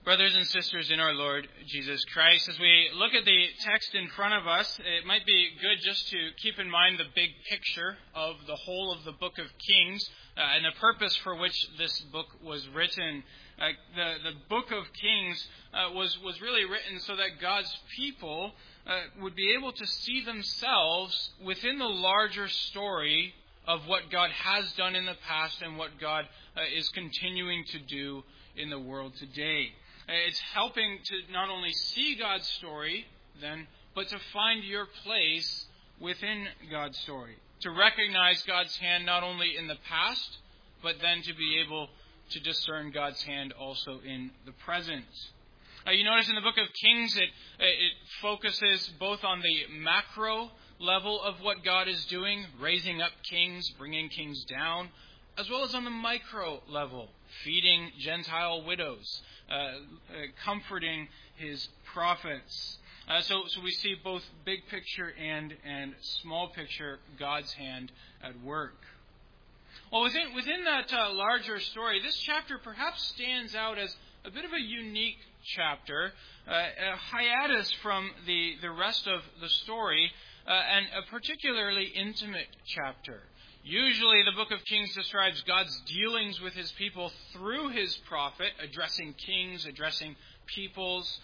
Brothers and sisters in our Lord Jesus Christ, as we look at the text in front of us, it might be good just to keep in mind the big picture of the whole of the book of Kings and the purpose for which this book was written. The book of Kings was really written so that God's people would be able to see themselves within the larger story of what God has done in the past and what God is continuing to do in the world today. It's helping to not only see God's story, then, but to find your place within God's story. To recognize God's hand not only in the past, but then to be able to discern God's hand also in the present. You notice in the book of Kings, it focuses both on the macro level of what God is doing, raising up kings, bringing kings down, as well as on the micro level, feeding Gentile widows, comforting his prophets. So we see both big picture and small picture God's hand at work. Well, within that larger story, this chapter perhaps stands out as a bit of a unique chapter, a hiatus from the rest of the story, and a particularly intimate chapter. Usually the book of Kings describes God's dealings with his people through his prophet, addressing kings, addressing peoples.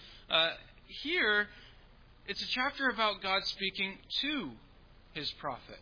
Here, it's a chapter about God speaking to his prophet.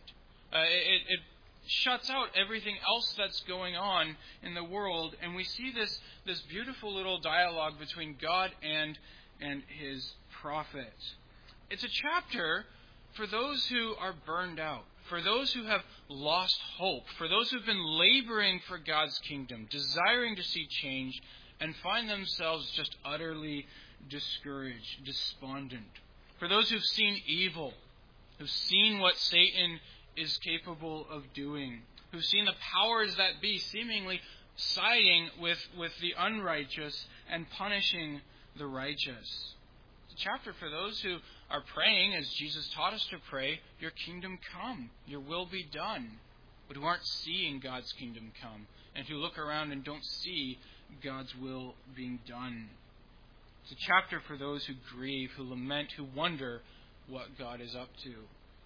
It shuts out everything else that's going on in the world, and we see this beautiful little dialogue between God and his prophet. It's a chapter for those who are burned out, for those who have lost hope, for those who've been laboring for God's kingdom, desiring to see change, and find themselves just utterly discouraged, despondent. For those who've seen evil, who've seen what Satan is capable of doing, who've seen the powers that be seemingly siding with the unrighteous and punishing the righteous. It's a chapter for those who are praying, as Jesus taught us to pray, your kingdom come, your will be done, but who aren't seeing God's kingdom come, and who look around and don't see God's will being done. It's a chapter for those who grieve, who lament, who wonder what God is up to.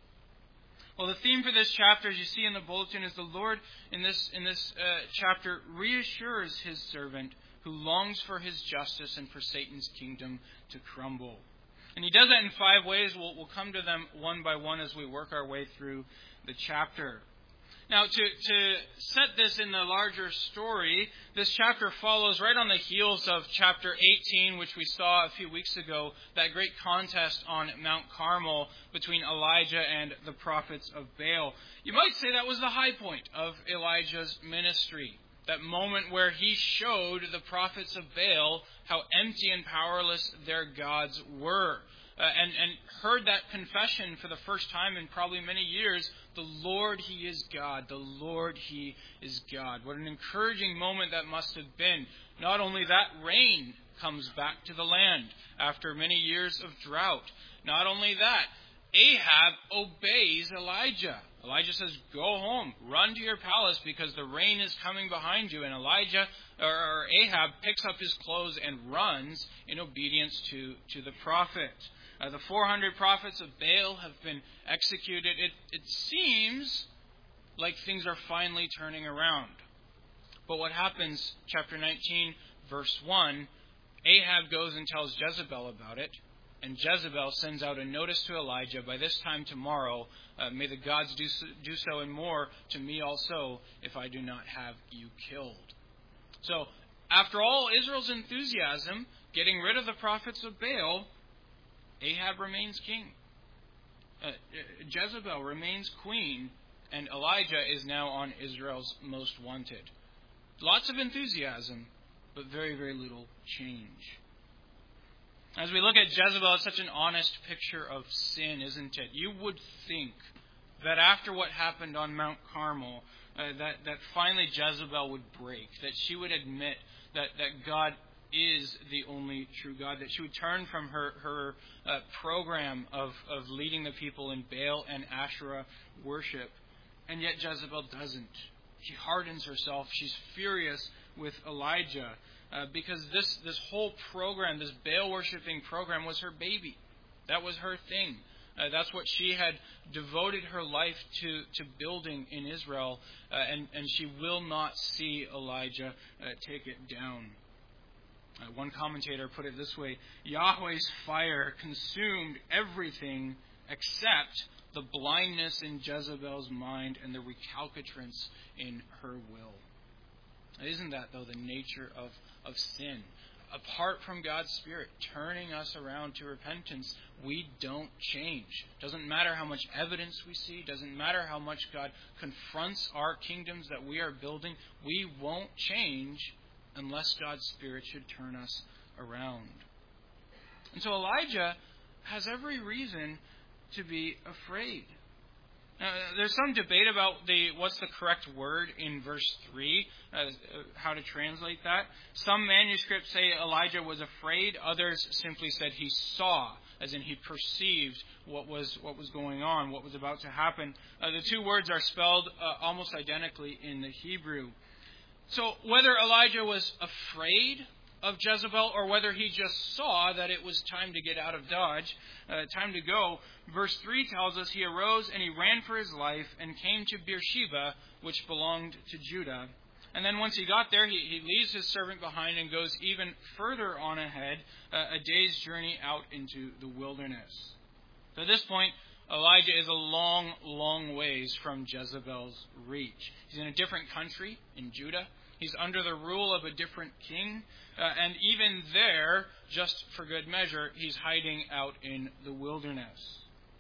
Well, the theme for this chapter, as you see in the bulletin, is the Lord in this chapter reassures his servant who longs for his justice and for Satan's kingdom to crumble. And he does that in 5 ways. We'll come to them one by one as we work our way through the chapter. Now, to set this in the larger story, this chapter follows right on the heels of chapter 18, which we saw a few weeks ago, that great contest on Mount Carmel between Elijah and the prophets of Baal. You might say that was the high point of Elijah's ministry, that moment where he showed the prophets of Baal how empty and powerless their gods were. And heard that confession for the first time in probably many years, the Lord, He is God. The Lord, He is God. What an encouraging moment that must have been. Not only that, rain comes back to the land after many years of drought. Not only that, Ahab obeys Elijah. Elijah says, go home, run to your palace because the rain is coming behind you. And Ahab picks up his clothes and runs in obedience to the prophet. The 400 prophets of Baal have been executed. It seems like things are finally turning around. But what happens, chapter 19, verse 1, Ahab goes and tells Jezebel about it. And Jezebel sends out a notice to Elijah, by this time tomorrow, may the gods do so and more to me also, if I do not have you killed. So, after all Israel's enthusiasm, getting rid of the prophets of Baal, Ahab remains king. Jezebel remains queen, and Elijah is now on Israel's most wanted. Lots of enthusiasm, but very, very little change. As we look at Jezebel, it's such an honest picture of sin, isn't it? You would think that after what happened on Mount Carmel, that finally Jezebel would break, that she would admit that God is the only true God, that she would turn from her program of leading the people in Baal and Asherah worship. And yet Jezebel doesn't. She hardens herself. She's furious with Elijah because this whole program, this Baal worshiping program, was her baby. That was her thing. That's what she had devoted her life to building in Israel, and she will not see Elijah take it down. One commentator put it this way: Yahweh's fire consumed everything except the blindness in Jezebel's mind and the recalcitrance in her will. Isn't that, though, the nature of sin? Apart from God's Spirit turning us around to repentance, we don't change. Doesn't matter how much evidence we see, doesn't matter how much God confronts our kingdoms that we are building, we won't change unless God's Spirit should turn us around. And so Elijah has every reason to be afraid. Now, there's some debate about what's the correct word in verse 3, how to translate that. Some manuscripts say Elijah was afraid. Others simply said he saw, as in he perceived what was going on, what was about to happen. The two words are spelled almost identically in the Hebrew. So whether Elijah was afraid of Jezebel or whether he just saw that it was time to get out of Dodge, time to go, verse 3 tells us he arose and he ran for his life and came to Beersheba, which belonged to Judah. And then once he got there, he leaves his servant behind and goes even further on ahead, a day's journey out into the wilderness. So at this point, Elijah is a long, long ways from Jezebel's reach. He's in a different country, in Judah. He's under the rule of a different king. And even there, just for good measure, he's hiding out in the wilderness.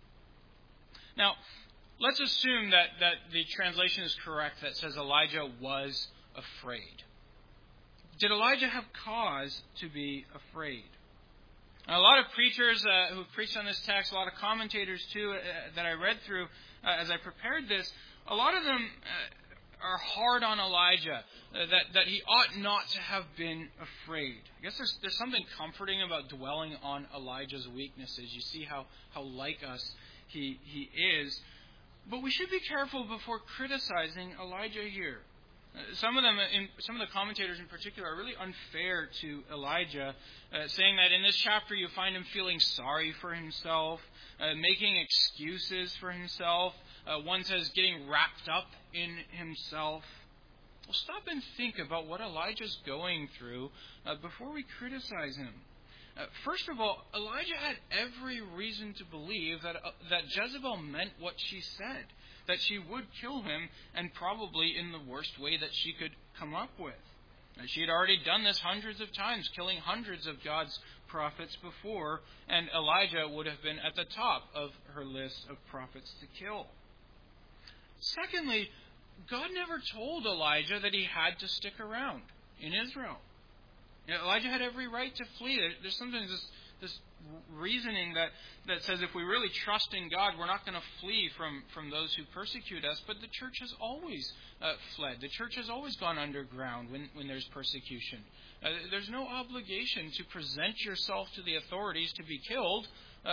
Now, let's assume that the translation is correct that says Elijah was afraid. Did Elijah have cause to be afraid? Now, a lot of preachers who've preached on this text, a lot of commentators too, that I read through as I prepared this, a lot of them are hard on Elijah, that he ought not to have been afraid. I guess there's something comforting about dwelling on Elijah's weaknesses. You see how like us he is. But we should be careful before criticizing Elijah here. Some of the commentators in particular are really unfair to Elijah, saying that in this chapter you find him feeling sorry for himself, making excuses for himself. One says getting wrapped up in himself. Well, stop and think about what Elijah's going through before we criticize him. First of all, Elijah had every reason to believe that Jezebel meant what she said, that she would kill him, and probably in the worst way that she could come up with. She had already done this hundreds of times, killing hundreds of God's prophets before, and Elijah would have been at the top of her list of prophets to kill. Secondly, God never told Elijah that he had to stick around in Israel. Elijah had every right to flee. There's sometimes this reasoning that says if we really trust in God, we're not going to flee from those who persecute us. But the church has always fled. The church has always gone underground when there's persecution. There's no obligation to present yourself to the authorities to be killed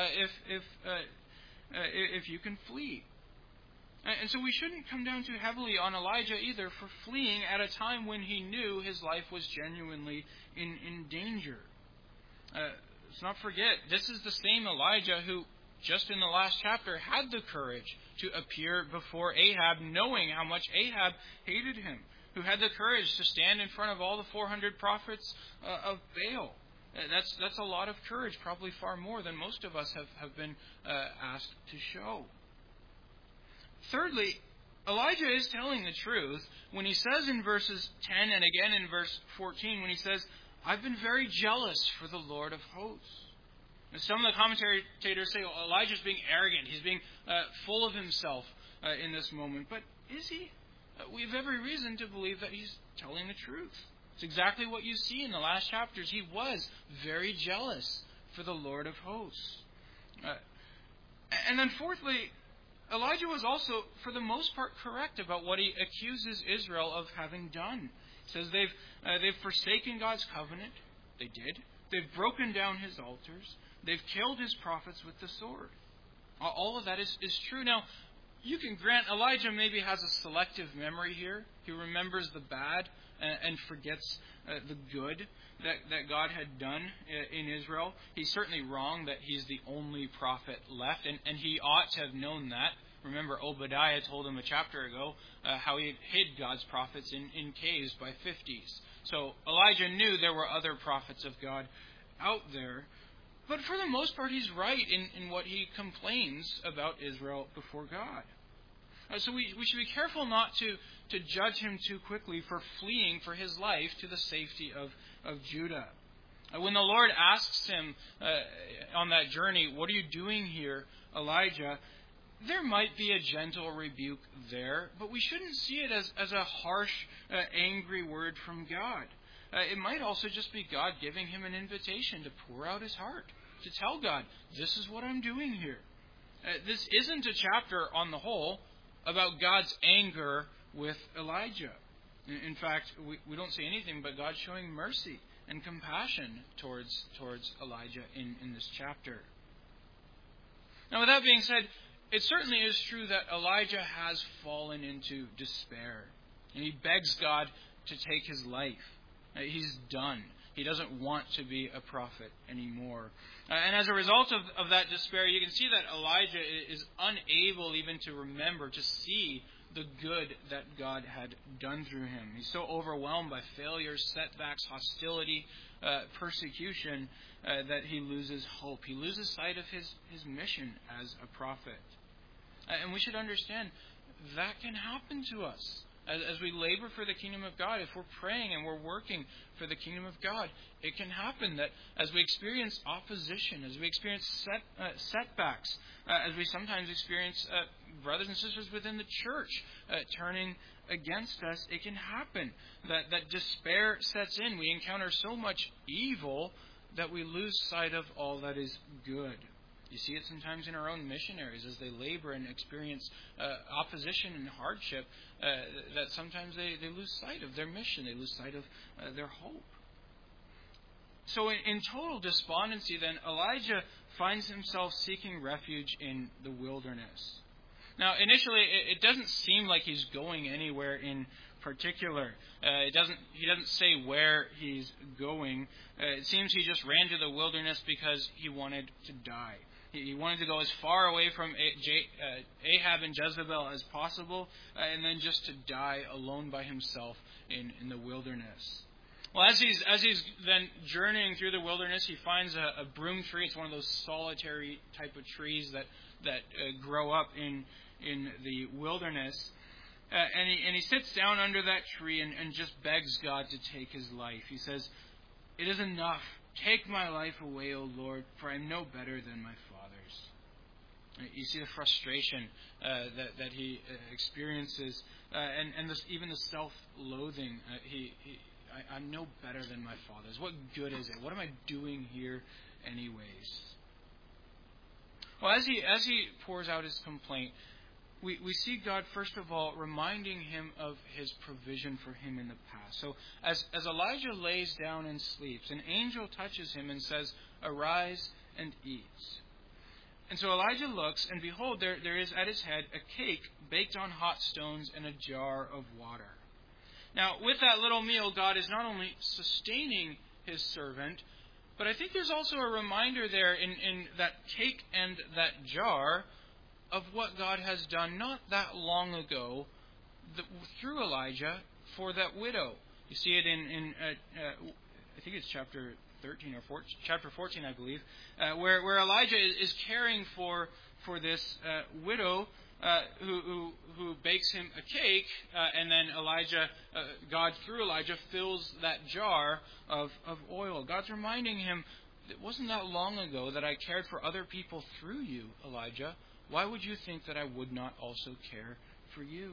if you can flee. And so we shouldn't come down too heavily on Elijah either for fleeing at a time when he knew his life was genuinely in danger. Let's not forget, this is the same Elijah who, just in the last chapter, had the courage to appear before Ahab, knowing how much Ahab hated him, who had the courage to stand in front of all the 400 prophets of Baal. That's a lot of courage, probably far more than most of us have been asked to show. Thirdly, Elijah is telling the truth when he says in verses 10 and again in verse 14, when he says, I've been very jealous for the Lord of hosts. And some of the commentators say Elijah's being arrogant. He's being full of himself in this moment. But is he? We have every reason to believe that he's telling the truth. It's exactly what you see in the last chapters. He was very jealous for the Lord of hosts. And then fourthly, Elijah was also, for the most part, correct about what he accuses Israel of having done. He says they've forsaken God's covenant. They did. They've broken down his altars. They've killed his prophets with the sword. All of that is true. Now, you can grant Elijah maybe has a selective memory here. He remembers the bad and forgets the good that God had done in Israel. He's certainly wrong that he's the only prophet left, and he ought to have known that. Remember, Obadiah told him a chapter ago how he hid God's prophets in caves by 50s. So Elijah knew there were other prophets of God out there. But for the most part, he's right in what he complains about Israel before God. So we should be careful not to judge him too quickly for fleeing for his life to the safety of Judah. When the Lord asks him on that journey, "What are you doing here, Elijah?" there might be a gentle rebuke there, but we shouldn't see it as a harsh, angry word from God. It might also just be God giving him an invitation to pour out his heart, to tell God, "This is what I'm doing here." This isn't a chapter on the whole about God's anger with Elijah. In fact, we don't see anything but God showing mercy and compassion towards Elijah in this chapter. Now, with that being said, it certainly is true that Elijah has fallen into despair. And he begs God to take his life. He's done. He doesn't want to be a prophet anymore. And as a result of that despair, you can see that Elijah is unable even to remember, to see the good that God had done through him. He's so overwhelmed by failures, setbacks, hostility, persecution, that he loses hope. He loses sight of his mission as a prophet. And we should understand that can happen to us. As we labor for the kingdom of God, if we're praying and we're working for the kingdom of God, it can happen that as we experience opposition, as we experience setbacks, as we sometimes experience brothers and sisters within the church turning against us, it can happen that despair sets in. We encounter so much evil that we lose sight of all that is good. You see it sometimes in our own missionaries as they labor and experience opposition and hardship, that sometimes they lose sight of their mission. They lose sight of their hope. So in total despondency, then, Elijah finds himself seeking refuge in the wilderness. Now, initially, it doesn't seem like he's going anywhere in particular. He doesn't say where he's going. It seems he just ran to the wilderness because he wanted to die. He wanted to go as far away from Ahab and Jezebel as possible, and then just to die alone by himself in the wilderness. Well, as he's then journeying through the wilderness, he finds a broom tree. It's one of those solitary type of trees that grow up in the wilderness. And he sits down under that tree and just begs God to take his life. He says, "It is enough. Take my life away, O Lord, for I am no better than my fathers." You see the frustration that he experiences, and even the self-loathing. I'm no better than my fathers. What good is it? What am I doing here anyways? Well, as he pours out his complaint, we see God, first of all, reminding him of his provision for him in the past. So as Elijah lays down and sleeps, an angel touches him and says, "Arise and eat." And so Elijah looks, and behold, there is at his head a cake baked on hot stones and a jar of water. Now, with that little meal, God is not only sustaining his servant, but I think there's also a reminder there in that cake and that jar of what God has done not that long ago through Elijah for that widow. You see it in I think it's chapter 13 or 14, chapter 14, I believe, where Elijah is caring for this widow who bakes him a cake, and then God through Elijah fills that jar of oil. God's reminding him, it wasn't that long ago that I cared for other people through you, Elijah. Why would you think that I would not also care for you?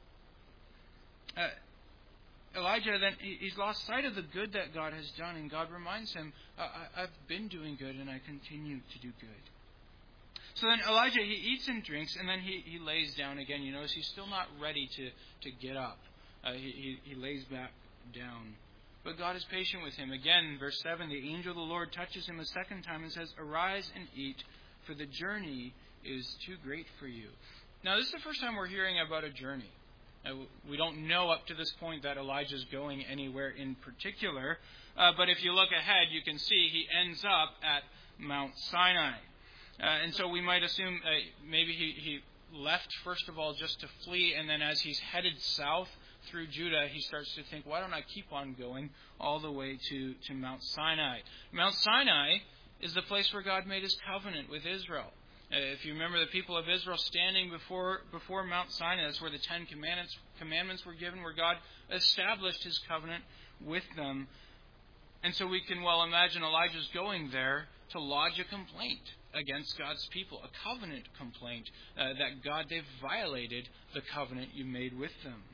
Elijah, then, he's lost sight of the good that God has done, and God reminds him, I've been doing good, and I continue to do good. So then Elijah, he eats and drinks, and then he lays down again. You notice he's still not ready to get up. He lays back down. But God is patient with him. Again, verse 7, the angel of the Lord touches him a second time and says, "Arise and eat, for the journey is too great for you." Now, this is the first time we're hearing about a journey. We don't know up to this point that Elijah's going anywhere in particular, but if you look ahead, you can see he ends up at Mount Sinai. And so we might assume maybe he left, first of all, just to flee, and then as he's headed south through Judah, he starts to think, why don't I keep on going all the way to Mount Sinai? Mount Sinai is the place where God made his covenant with Israel. If you remember the people of Israel standing before Mount Sinai, that's where the Ten Commandments were given, where God established his covenant with them. And so we can well imagine Elijah's going there to lodge a complaint against God's people, a covenant complaint that God, they've violated the covenant you made with them.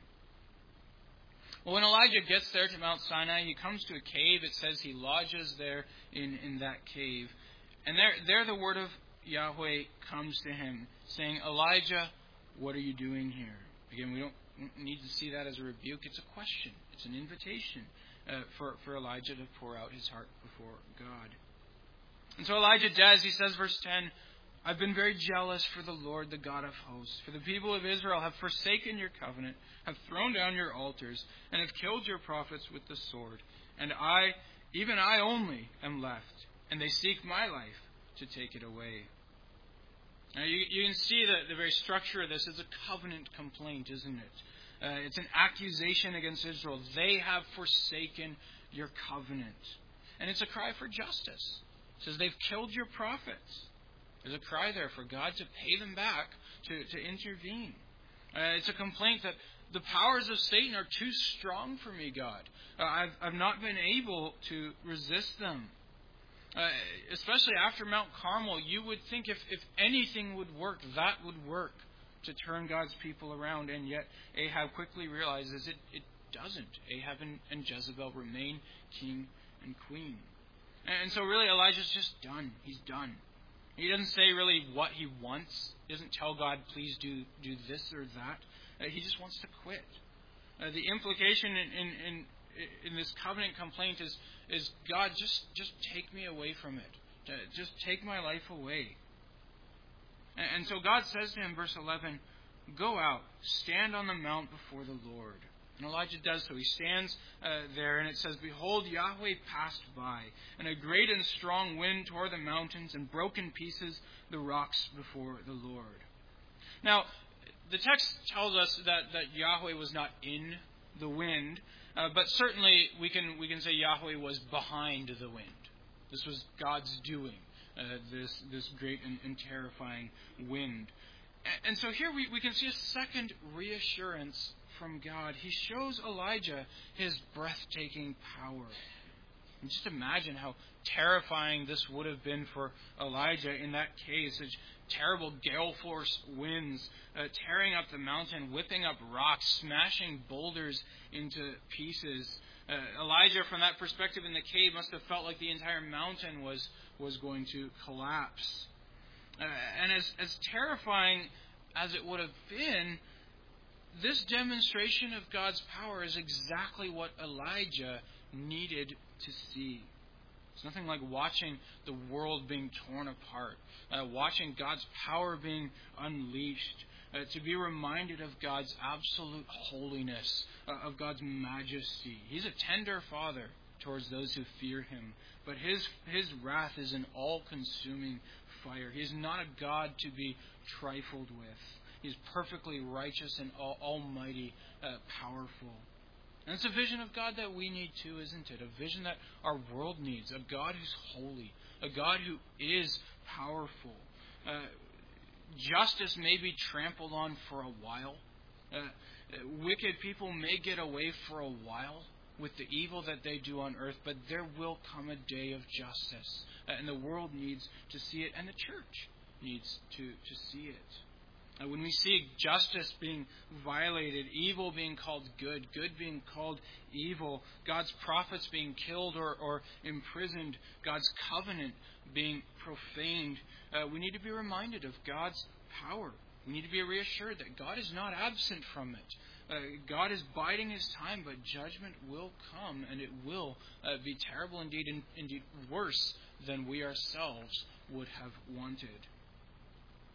Well, when Elijah gets there to Mount Sinai, he comes to a cave. It says he lodges there in that cave. And there the word of Yahweh comes to him, saying, Elijah, what are you doing here? Again, we don't need to see that as a rebuke. It's a question. It's an invitation for Elijah to pour out his heart before God. And so Elijah does. He says, verse 10, I've been very jealous for the Lord, the God of hosts. For the people of Israel have forsaken your covenant, have thrown down your altars, and have killed your prophets with the sword. And I, even I only, am left, and they seek my life to take it away. Now you can see the very structure of this is a covenant complaint, isn't it? It's an accusation against Israel. They have forsaken your covenant. And it's a cry for justice. It says they've killed your prophets. There's a cry there for God to pay them back, to intervene. It's a complaint that the powers of Satan are too strong for me, God. I've not been able to resist them. Especially after Mount Carmel, you would think if anything would work, that would work to turn God's people around. And yet Ahab quickly realizes it doesn't. Ahab and Jezebel remain king and queen. And so really Elijah's just done. He's done. He doesn't say really what he wants. He doesn't tell God, please do this or that. He just wants to quit. The implication in this covenant complaint is God, just take me away from it. Just take my life away. And so God says to him, verse 11, go out, stand on the mount before the Lord. And Elijah does so. He stands there, and it says, behold, Yahweh passed by, and a great and strong wind tore the mountains and broke in pieces the rocks before the Lord. Now, the text tells us that Yahweh was not in the wind, but certainly we can say Yahweh was behind the wind. This was God's doing, this great and terrifying wind. And so here we can see a second reassurance from God. He shows Elijah his breathtaking power. And just imagine how terrifying this would have been for Elijah in that case. Such terrible gale force winds tearing up the mountain, whipping up rocks, smashing boulders into pieces. Elijah, from that perspective in the cave, must have felt like the entire mountain was going to collapse. And as terrifying as it would have been, this demonstration of God's power is exactly what Elijah needed to see. It's nothing like watching the world being torn apart, watching God's power being unleashed, to be reminded of God's absolute holiness, of God's majesty. He's a tender father towards those who fear him, but his wrath is an all-consuming fire. He is not a God to be trifled with. He's perfectly righteous and almighty, powerful. And it's a vision of God that we need too, isn't it? A vision that our world needs. A God who's holy. A God who is powerful. Justice may be trampled on for a while. Wicked people may get away for a while with the evil that they do on earth, but there will come a day of justice. And the world needs to see it, and the church needs to see it. When we see justice being violated, evil being called good, good being called evil, God's prophets being killed or imprisoned, God's covenant being profaned, we need to be reminded of God's power. We need to be reassured that God is not absent from it. God is biding his time, but judgment will come, and it will be terrible indeed, and indeed worse than we ourselves would have wanted.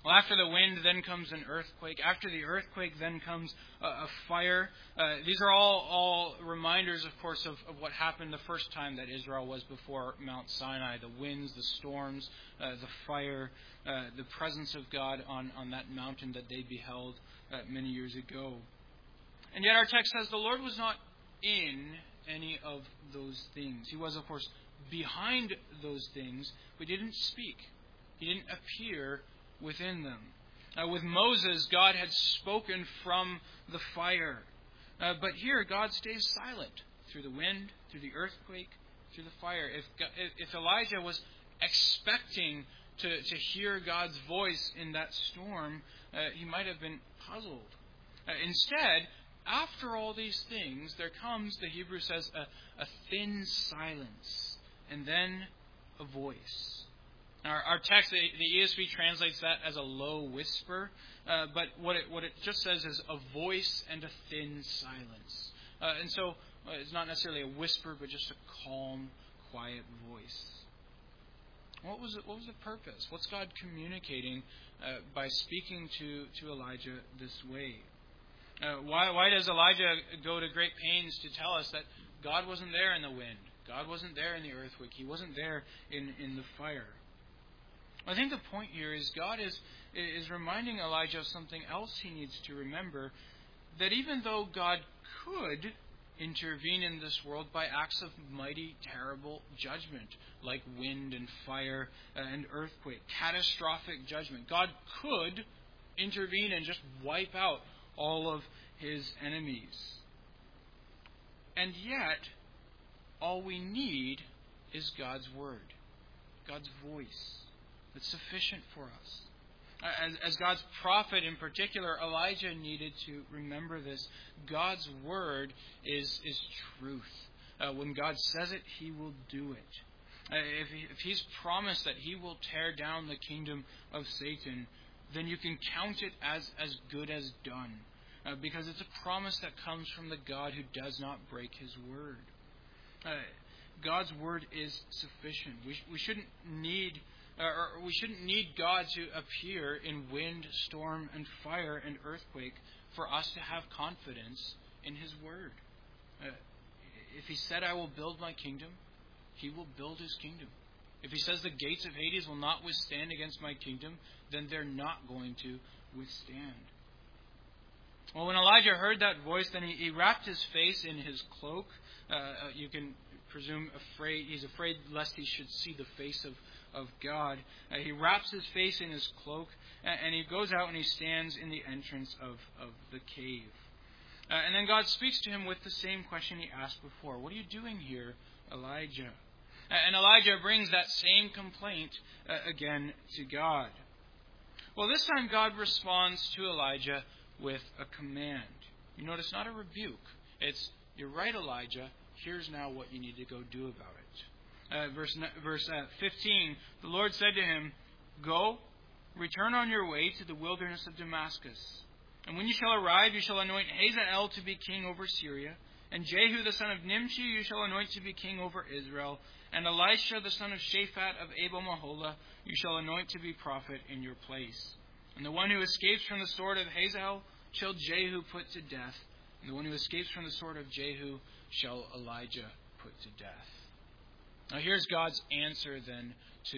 Well, after the wind, then comes an earthquake. After the earthquake, then comes a fire. These are all reminders, of course, of what happened the first time that Israel was before Mount Sinai. The winds, the storms, the fire, the presence of God on that mountain that they beheld many years ago. And yet our text says the Lord was not in any of those things. He was, of course, behind those things, but He didn't speak. He didn't appear within them. With Moses, God had spoken from the fire. But here, God stays silent through the wind, through the earthquake, through the fire. If Elijah was expecting to hear God's voice in that storm, he might have been puzzled. Instead, after all these things, there comes, the Hebrew says, a thin silence, and then a voice. Our text, the ESV translates that as a low whisper, but what it just says is a voice and a thin silence. And so it's not necessarily a whisper, but just a calm, quiet voice. What was the purpose? What's God communicating by speaking to Elijah this way? Why does Elijah go to great pains to tell us that God wasn't there in the wind? God wasn't there in the earthquake. He wasn't there in the fire. I think the point here is God is reminding Elijah of something else he needs to remember, that even though God could intervene in this world by acts of mighty, terrible judgment, like wind and fire and earthquake, catastrophic judgment, God could intervene and just wipe out all of His enemies. And yet, all we need is God's Word, God's voice. It's sufficient for us. As God's prophet in particular, Elijah needed to remember this. God's word is truth. When God says it, He will do it. If He's promised that He will tear down the kingdom of Satan, then you can count it as good as done. Because it's a promise that comes from the God who does not break His word. God's word is sufficient. We shouldn't need God to appear in wind, storm, and fire and earthquake for us to have confidence in His word. If He said, "I will build my kingdom," He will build His kingdom. If He says the gates of Hades will not withstand against my kingdom, then they're not going to withstand. Well, when Elijah heard that voice, then he wrapped his face in his cloak. You can presume he's afraid lest he should see the face of God. He wraps his face in his cloak, and he goes out and he stands in the entrance of the cave. And then God speaks to him with the same question He asked before. "What are you doing here, Elijah?" And Elijah brings that same complaint again to God. Well, this time God responds to Elijah with a command. You notice, not a rebuke. It's, "You're right, Elijah. Here's now what you need to go do about it." Verse 15, the Lord said to him, "Go, return on your way to the wilderness of Damascus. And when you shall arrive, you shall anoint Hazael to be king over Syria, and Jehu the son of Nimshi you shall anoint to be king over Israel, and Elisha the son of Shaphat of Abel-Meholah you shall anoint to be prophet in your place. And the one who escapes from the sword of Hazael shall Jehu put to death, and the one who escapes from the sword of Jehu shall Elijah put to death." Now here's God's answer then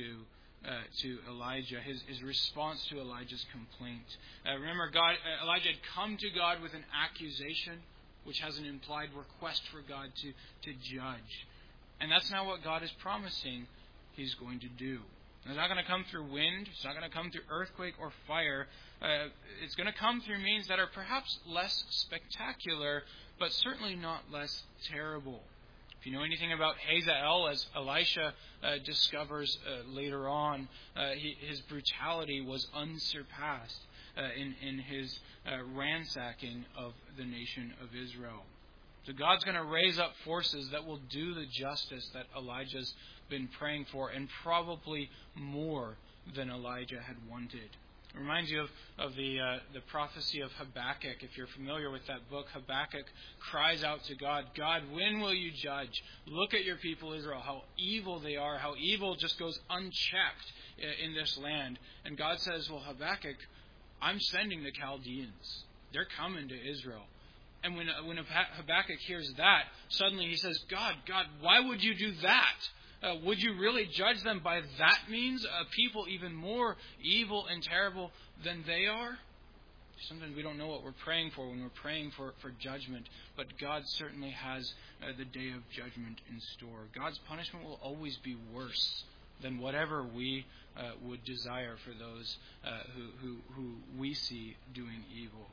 to Elijah, his response to Elijah's complaint. Remember, Elijah had come to God with an accusation, which has an implied request for God to judge. And that's not what God is promising He's going to do. It's not going to come through wind. It's not going to come through earthquake or fire. It's going to come through means that are perhaps less spectacular, but certainly not less terrible. If you know anything about Hazael, as Elisha discovers later on, his brutality was unsurpassed in his ransacking of the nation of Israel. So God's going to raise up forces that will do the justice that Elijah's been praying for, and probably more than Elijah had wanted. It reminds you of the prophecy of Habakkuk. If you're familiar with that book, Habakkuk cries out to God, God, when will you judge? Look at your people Israel, how evil they are, how evil just goes unchecked in this land. And God says, well, Habakkuk, I'm sending the Chaldeans. They're coming to Israel. And when Habakkuk hears that, suddenly he says, God, why would you do that? Would you really judge them by that means? A people even more evil and terrible than they are? Sometimes we don't know what we're praying for when we're praying for judgment. But God certainly has the day of judgment in store. God's punishment will always be worse than whatever we would desire for those who we see doing evil.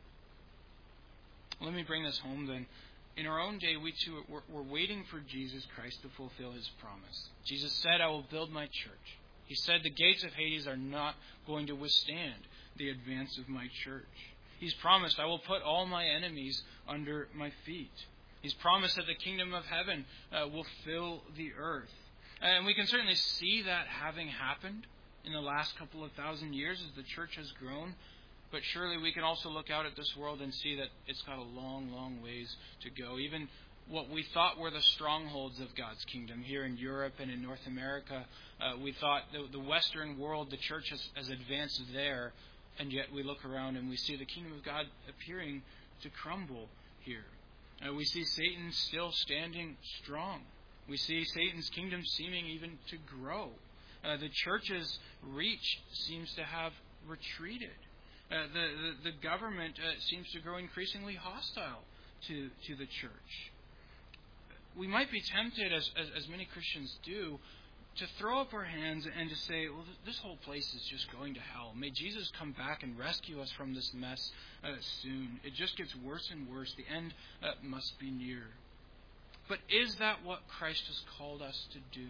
Let me bring this home then. In our own day, we too, we're waiting for Jesus Christ to fulfill His promise. Jesus said, I will build my church. He said the gates of Hades are not going to withstand the advance of my church. He's promised, I will put all my enemies under my feet. He's promised that the kingdom of heaven will fill the earth. And we can certainly see that having happened in the last couple of thousand years as the church has grown. But surely we can also look out at this world and see that it's got a long, long ways to go. Even what we thought were the strongholds of God's kingdom here in Europe and in North America, we thought the Western world, the church has advanced there, and yet we look around and we see the kingdom of God appearing to crumble here. We see Satan still standing strong. We see Satan's kingdom seeming even to grow. The church's reach seems to have retreated. The government seems to grow increasingly hostile to the church. We might be tempted, as many Christians do, to throw up our hands and to say, well, this whole place is just going to hell. May Jesus come back and rescue us from this mess soon. It just gets worse and worse. The end must be near. But is that what Christ has called us to do?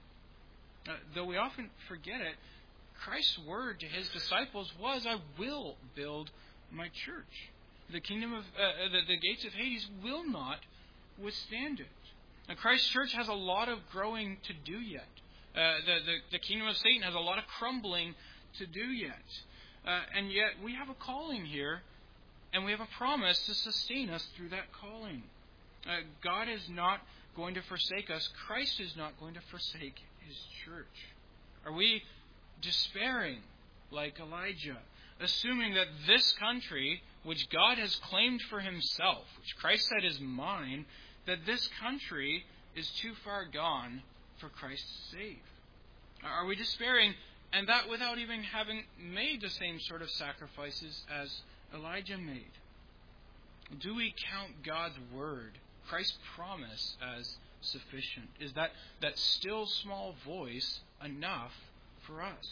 Though we often forget it, Christ's word to His disciples was, I will build my church. The kingdom of the gates of Hades will not withstand it. Now, Christ's church has a lot of growing to do yet. The kingdom of Satan has a lot of crumbling to do yet. And yet we have a calling here, and we have a promise to sustain us through that calling. God is not going to forsake us. Christ is not going to forsake His church. Are we despairing like Elijah, assuming that this country, which God has claimed for Himself, which Christ said is mine, that this country is too far gone for Christ to save? Are we despairing, and that without even having made the same sort of sacrifices as Elijah made? Do we count God's word, Christ's promise, as sufficient? Is that still small voice enough for us?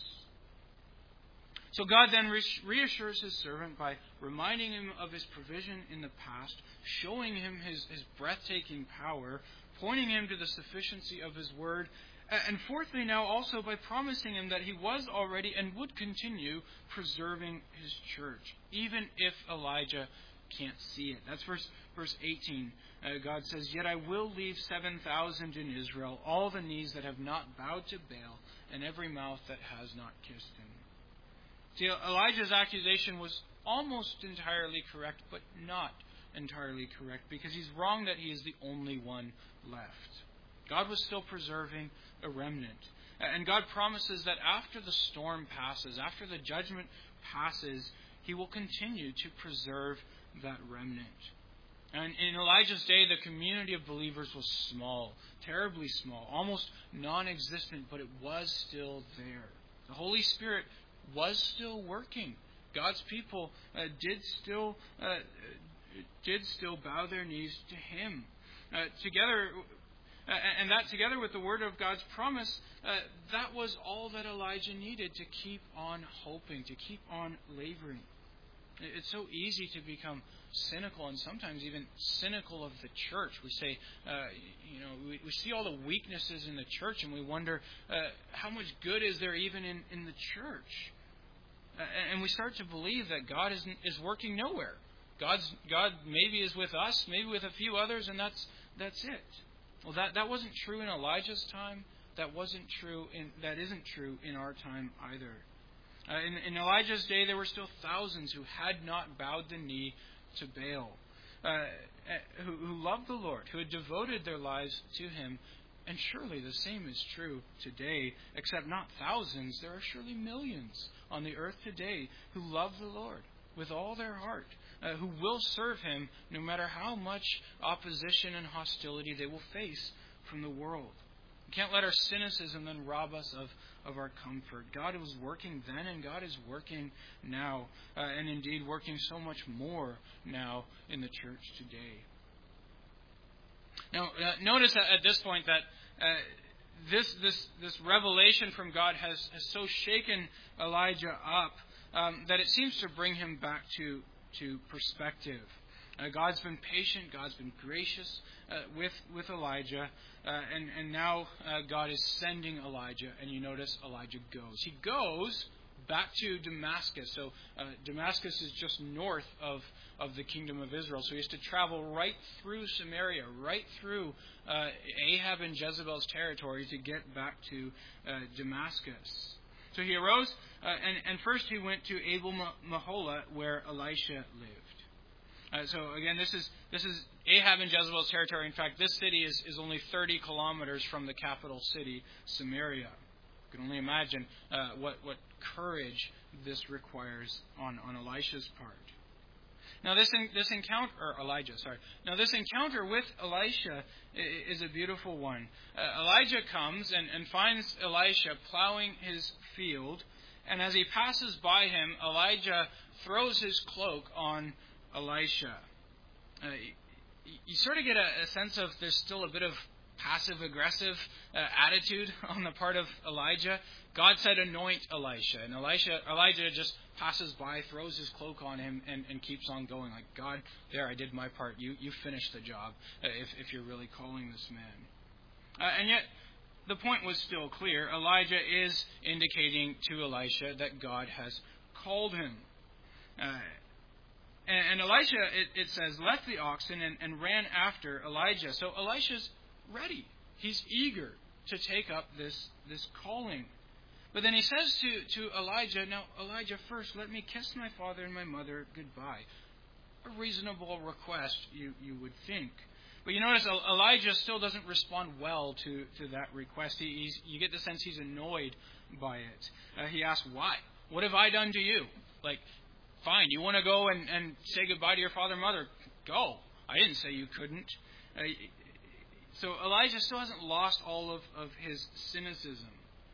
So God then reassures His servant by reminding him of His provision in the past, showing him His breathtaking power, pointing him to the sufficiency of His word, and fourthly now also by promising him that He was already and would continue preserving His church, even if Elijah can't see it. That's verse 18. God says, Yet I will leave 7,000 in Israel, all the knees that have not bowed to Baal, and every mouth that has not kissed him. See, Elijah's accusation was almost entirely correct, but not entirely correct, because he's wrong that he is the only one left. God was still preserving a remnant. And God promises that after the storm passes, after the judgment passes, He will continue to preserve that remnant. And in Elijah's day, the community of believers was small, terribly small, almost non-existent, but it was still there. The Holy Spirit was still working. God's people did still bow their knees to Him. Together with the word of God's promise, that was all that Elijah needed to keep on hoping, to keep on laboring. It's so easy to become cynical, and sometimes even cynical of the church. We say, we see all the weaknesses in the church, and we wonder how much good is there even in the church. And we start to believe that God is working nowhere. God maybe is with us, maybe with a few others, and that's it. Well, that wasn't true in Elijah's time. That isn't true in our time either. In Elijah's day, there were still thousands who had not bowed the knee to Baal, who loved the Lord, who had devoted their lives to Him. And surely the same is true today, except not thousands. There are surely millions on the earth today who love the Lord with all their heart, who will serve Him no matter how much opposition and hostility they will face from the world. We can't let our cynicism then rob us of our comfort. God was working then, and God is working now, and indeed working so much more now in the church today. Now, notice at this point that this revelation from God has so shaken Elijah up that it seems to bring him back to perspective. God's been patient, God's been gracious with Elijah, and now God is sending Elijah, and you notice Elijah goes. He goes back to Damascus. So Damascus is just north of the kingdom of Israel. So he has to travel right through Samaria, right through Ahab and Jezebel's territory to get back to Damascus. So he arose, and first he went to Abel-Meholah, where Elisha lived. So again, this is Ahab and Jezebel's territory. In fact, this city is only 30 kilometers from the capital city, Samaria. You can only imagine what courage this requires on Elisha's part. Now this encounter with Elisha is a beautiful one. Elijah comes and finds Elisha plowing his field, and as he passes by him, Elijah throws his cloak on Elisha. You sort of get a sense of there's still a bit of passive-aggressive attitude on the part of Elijah. God said, anoint Elisha. And Elijah just passes by, throws his cloak on him, and keeps on going. Like, God, there, I did my part. You finished the job, if you're really calling this man. And yet, the point was still clear. Elijah is indicating to Elisha that God has called him. And Elisha, it says, left the oxen and ran after Elijah. So Elisha's ready. He's eager to take up this calling. But then he says to Elijah, now, Elijah, first, let me kiss my father and my mother goodbye. A reasonable request, you would think. But you notice Elijah still doesn't respond well to that request. You get the sense he's annoyed by it. He asks, why? What have I done to you? Like, fine, you want to go and say goodbye to your father and mother? Go. I didn't say you couldn't. So Elijah still hasn't lost all of his cynicism.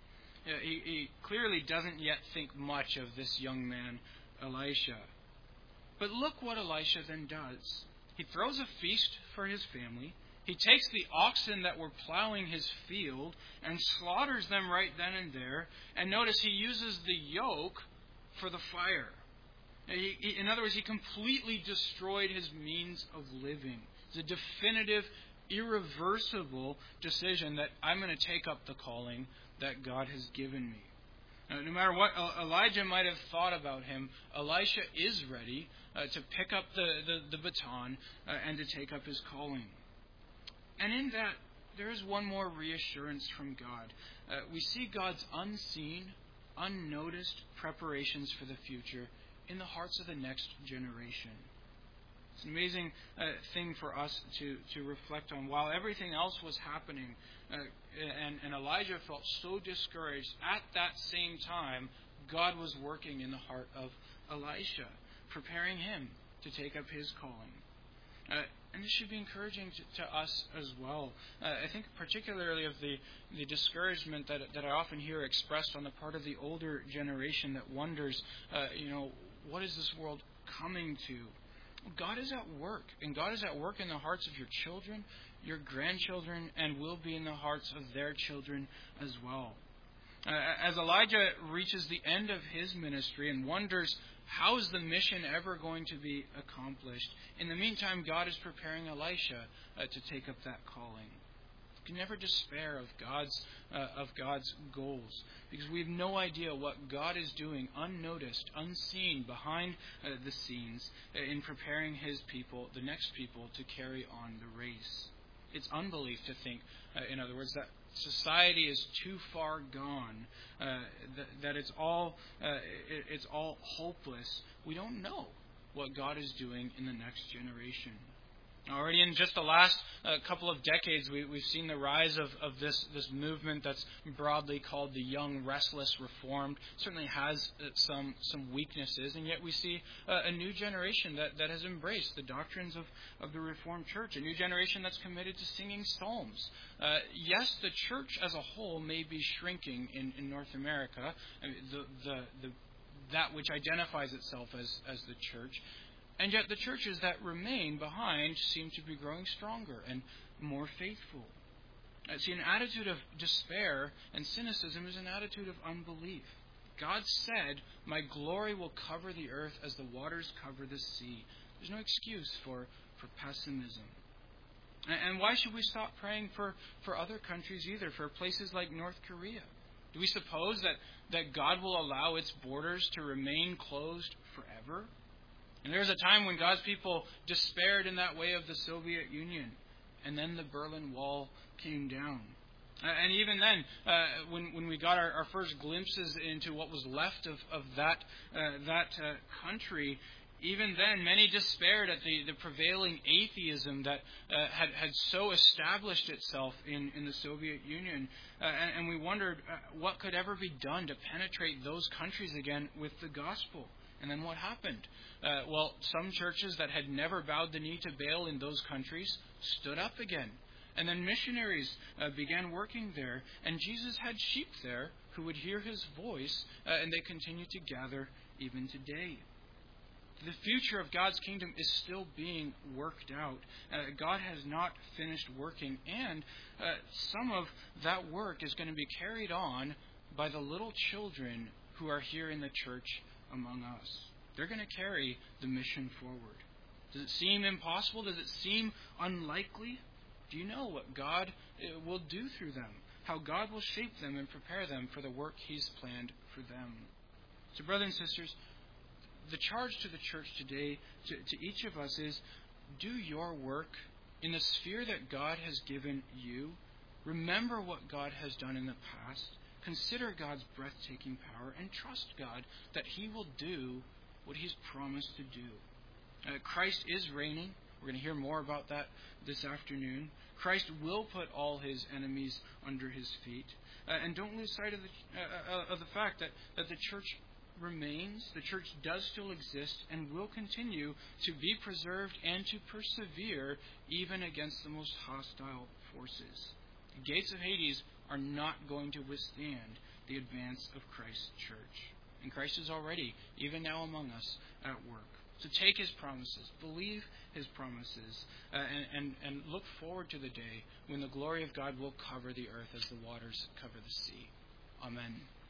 He clearly doesn't yet think much of this young man, Elisha. But look what Elisha then does. He throws a feast for his family. He takes the oxen that were plowing his field and slaughters them right then and there. And notice he uses the yoke for the fire. In other words, he completely destroyed his means of living. It's a definitive, irreversible decision that I'm going to take up the calling that God has given me. No matter what Elijah might have thought about him, Elisha is ready to pick up the baton and to take up his calling. And in that, there is one more reassurance from God. We see God's unseen, unnoticed preparations for the future in the hearts of the next generation. It's an amazing thing for us to reflect on. While everything else was happening, and Elijah felt so discouraged, at that same time, God was working in the heart of Elisha, preparing him to take up his calling. And this should be encouraging to us as well. I think particularly of the discouragement that I often hear expressed on the part of the older generation that wonders, what is this world coming to? God is at work, and God is at work in the hearts of your children, your grandchildren, and will be in the hearts of their children as well. As Elijah reaches the end of his ministry and wonders, how is the mission ever going to be accomplished? In the meantime, God is preparing Elisha to take up that calling. You can never despair of God's goals, because we have no idea what God is doing unnoticed, unseen, behind the scenes in preparing His people, the next people, to carry on the race. It's unbelief to think, in other words, that society is too far gone, that it's all hopeless, we don't know what God is doing in the next generation. Already in just the last couple of decades, we've seen the rise of this movement that's broadly called the Young Restless Reformed. It certainly has some weaknesses, and yet we see a new generation that has embraced the doctrines of the Reformed Church, a new generation that's committed to singing psalms. Yes, the church as a whole may be shrinking in North America, that which identifies itself as the church. And yet the churches that remain behind seem to be growing stronger and more faithful. See, an attitude of despair and cynicism is an attitude of unbelief. God said, "My glory will cover the earth as the waters cover the sea." There's no excuse for pessimism. And why should we stop praying for other countries either, for places like North Korea? Do we suppose that God will allow its borders to remain closed forever? And there was a time when God's people despaired in that way of the Soviet Union. And then the Berlin Wall came down. And even then, when we got our first glimpses into what was left of that country, even then many despaired at the prevailing atheism that had so established itself in the Soviet Union. And we wondered what could ever be done to penetrate those countries again with the gospel. And then what happened? Well, some churches that had never bowed the knee to Baal in those countries stood up again. And then missionaries began working there. And Jesus had sheep there who would hear his voice, and they continue to gather even today. The future of God's kingdom is still being worked out. God has not finished working. And some of that work is going to be carried on by the little children who are here in the church among us. They're going to carry the mission forward. Does it seem impossible? Does it seem unlikely? Do you know what God will do through them? How God will shape them and prepare them for the work He's planned for them? So, brothers and sisters, the charge to the church today, to each of us, is do your work in the sphere that God has given you. Remember what God has done in the past. Consider God's breathtaking power and trust God that He will do what He's promised to do. Christ is reigning. We're going to hear more about that this afternoon. Christ will put all His enemies under His feet. And don't lose sight of the fact that the church remains. The church does still exist and will continue to be preserved and to persevere even against the most hostile forces. The gates of Hades are not going to withstand the advance of Christ's church. And Christ is already, even now among us, at work. So take His promises, believe His promises, and look forward to the day when the glory of God will cover the earth as the waters cover the sea. Amen.